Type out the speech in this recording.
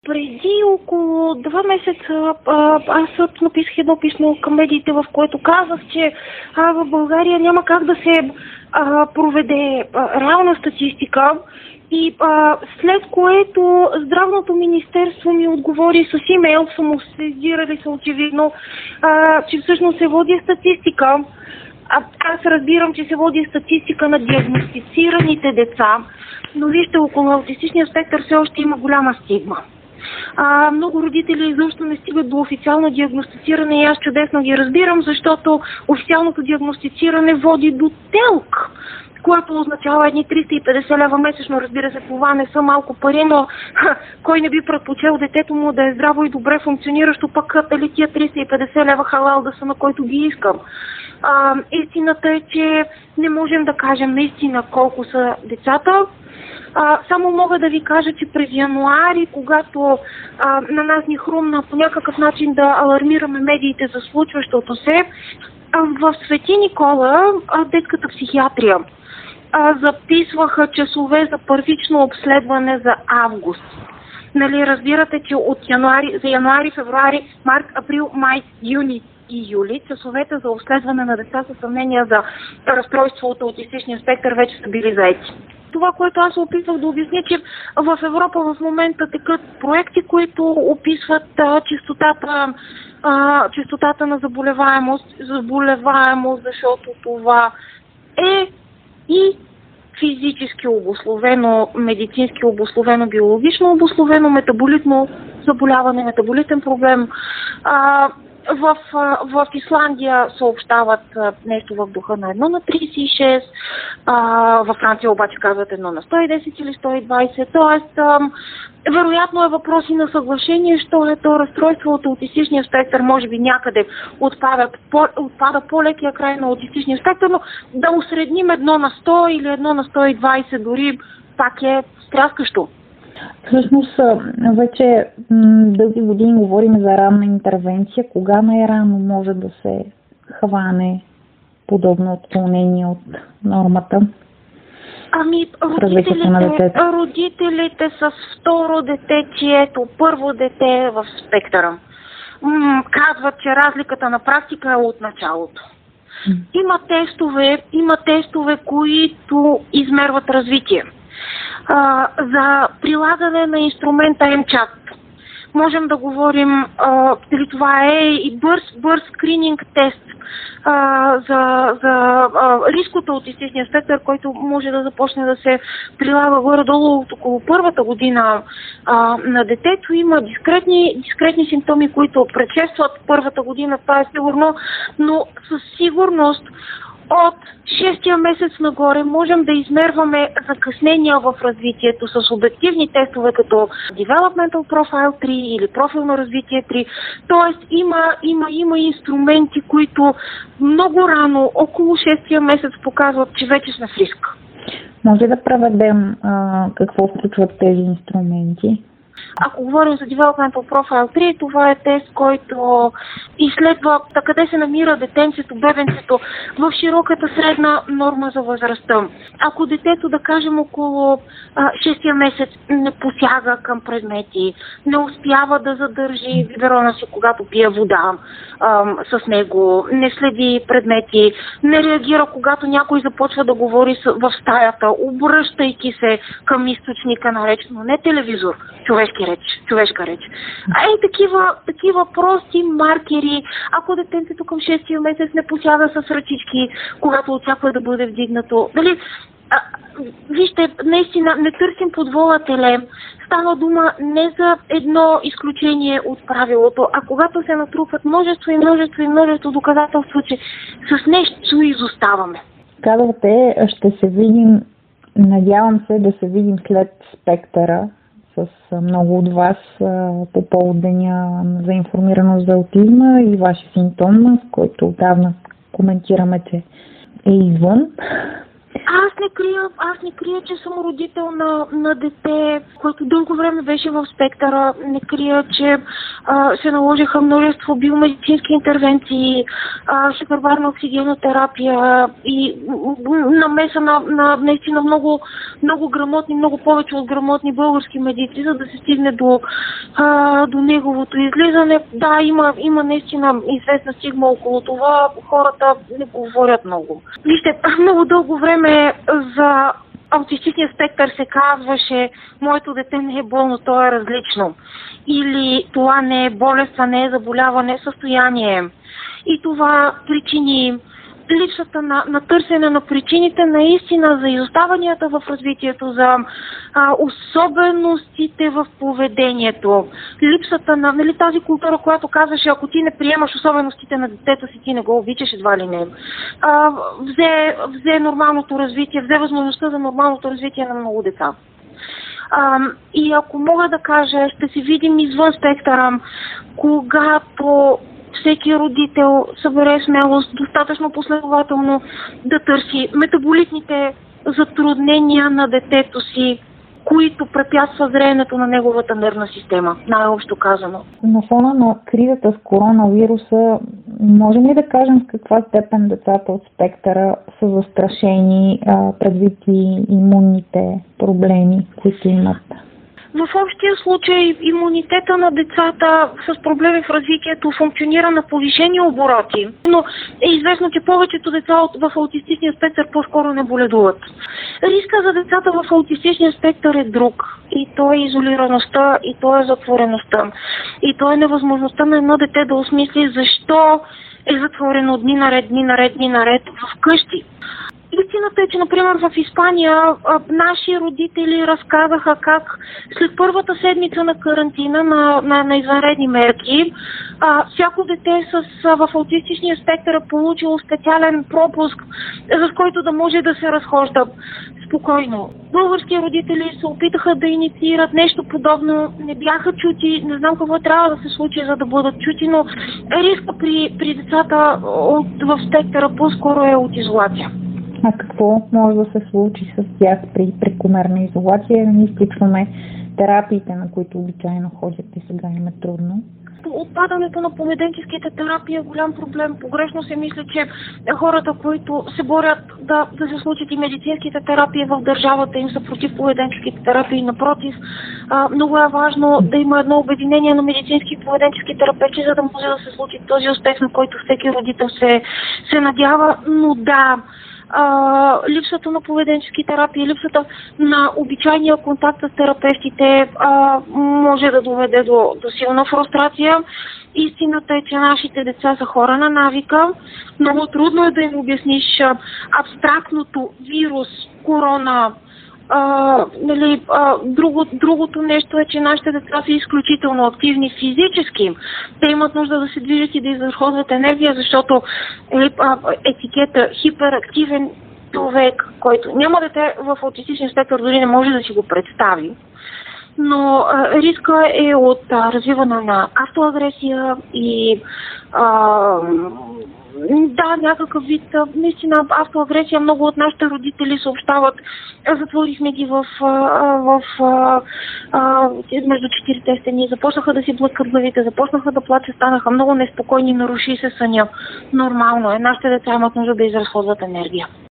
Преди около 2 месеца аз написах едно писмо към медиите, в което казах, че в България няма как да се проведе реална статистика. И след което Здравното министерство ми отговори с имейл, самосезирали се очевидно, че всъщност се води статистика. Аз разбирам, че се води статистика на диагностицираните деца, но вижте, около аутистичния спектър все още има голяма стигма. Много родители изобщо не стигат до официално диагностициране и аз чудесно ги разбирам, защото официалното диагностициране води до ТЕЛК, което означава едни 350 лева месечно. Разбира се, това не са малко пари, но кой не би предпочел детето му да е здраво и добре функциониращо, пък дали тия 350 лева халал да са на който ги искам. Истината е, че не можем да кажем наистина колко са децата. Само мога да ви кажа, че през януари, когато на нас ни хрумна по някакъв начин да алармираме медиите за случващото се, в Свети Никола, детската психиатрия, записваха часове за първично обследване за август. Нали, разбирате, че за януари, февруари, март, април, май, юни и юли часовете за обследване на деца със съмнения за разстройство от аутистичния спектър вече са били заети. Това, което аз се опитвах да обясня, че в Европа в момента текат проекти, които описват честотата на заболеваемост, защото това е и физически обусловено, медицински обусловено, биологично обусловено, метаболитно заболяване, метаболитен проблем. В Исландия съобщават нещо в духа на 1 на 36, във Франция обаче казват 1 на 110 или 120, т.е. вероятно е въпрос и на съглашение, що е то разстройство от аутистичния спектър, може би някъде отпада по-лекия край на аутистичния спектър, но да усредним 1 на 100 или 1 на 120 дори пак е стряскащо. Всъщност, вече дълги години говорим за ранна интервенция. Кога най-рано може да се хване подобно отклонение от нормата? Родителите с второ дете, чието първо дете е в спектъра, казват, че разликата на практика е от началото. Има тестове, които измерват развитие. За прилагане на инструмента МЧАТ можем да говорим, дали това е и бърз скрининг тест за риск от аутистичния спектър, който може да започне да се прилага горе-долу от около първата година на детето. Има дискретни симптоми, които предшестват първата година, това е сигурно, но със сигурност от 6-я месец нагоре можем да измерваме закъснения в развитието с обективни тестове като Developmental Profile 3 или профилно развитие 3. Тоест има инструменти, които много рано, около 6-я месец показват, че вече сме в риск. Може да преведем какво включват тези инструменти? Ако говорим за Developmental Profile 3, това е тест, който изследва къде се намира детенцето, бебенцето в широката средна норма за възрастта. Ако детето, да кажем, около 6-я месец не посяга към предмети, не успява да задържи биберона си, когато пие вода с него, не следи предмети, не реагира, когато някой започва да говори в стаята, обръщайки се към източника на реч, но не телевизор, човешка реч. Такива прости маркери, ако детенцето към 6-я месец не посяга с ръчички, когато очаква да бъде вдигнато. Вижте, наистина не търсим под вола телем. Става дума не за едно изключение от правилото, а когато се натрупват множество доказателства, че с нещо изоставаме. Казвате, ще се видим, надявам се да се видим след спектъра с много от вас по повод деня за информираност за аутизма и вашия симптом, в който отдавна коментираме, че е извън. Аз не крия, че съм родител на дете, което дълго време беше в спектъра. Не крия, че се наложиха множество биомедицински интервенции, хипербарна оксигенотерапия и намеса на наистина много, много грамотни, много повече от грамотни български медици, за да се стигне до неговото излизане. Да, има наистина известна стигма около това. Хората не говорят много. Вижте, много дълго време за аутистичния спектър се казваше: моето дете не е болно, то е различно. Или това не е болест, това не е заболяване, състояние. И това причини липсата на търсене на причините наистина за изоставанията в развитието, за особеностите в поведението. Липсата на тази култура, която казваше: ако ти не приемаш особеностите на детето си, ти не го обичаш, едва ли не. Взе нормалното развитие, взе възможността за нормалното развитие на много деца. И ако мога да кажа, ще се видим извън спектъра, когато всеки родител събере смелост достатъчно последователно да търси метаболитните затруднения на детето си, които препятства зреенето на неговата нервна система, най-общо казано. На фона на кризата с коронавируса, можем ли да кажем в каква степен децата от спектъра са застрашени предвид и имунните проблеми, които имат? В общия случай имунитета на децата с проблеми в развитието функционира на повишени обороти, но е известно, че повечето деца в аутистичния спектър по-скоро не боледуват. Риска за децата в аутистичния спектър е друг. И то е изолираността, и то е затвореността. И то е невъзможността на едно дете да осмисли защо е затворено дни наред вкъщи. Истината е, че, например, в Испания наши родители разказаха как след първата седмица на карантина на извънредни мерки, всяко дете в аутистичния спектър е получило специален пропуск, с който да може да се разхожда спокойно. Български родители се опитаха да инициират нещо подобно, не бяха чути, не знам какво трябва да се случи, за да бъдат чути, но риска при децата в спектъра по-скоро е от изолация. А какво може да се случи с тях при прекомерна изолация? Не изключваме терапиите, на които обичайно ходят и сега им е трудно. Отпадането на поведенческите терапии е голям проблем. Погрешно се мисля, че хората, които се борят да се случат и медицинските терапии в държавата, им са против поведенческите терапии. Напротив, много е важно да има едно обединение на медицински и поведенчески терапевти, за да може да се случи този успех, на който всеки родител се надява. Но да, липсата на поведенчески терапии, липсата на обичайния контакт с терапевтите може да доведе до силна фрустрация. Истината е, че нашите деца са хора на навика. Много трудно е да им обясниш абстрактното вирус, корона. Другото нещо е, че нашите деца са изключително активни физически. Те имат нужда да се движат и да изразходват енергия, защото етикета хиперактивен човек, който няма дете в аутистичен спектър, дори не може да си го представи. Но риска е от развиване на автоагресия и някакъв вид, наистина автоагресия. Много от нашите родители съобщават: затворихме ги между четирите стени, започнаха да си блъскат главите, започнаха да плачат, станаха много неспокойни, наруши се съня. Нормално е, нашите деца имат нужда да изразходват енергия.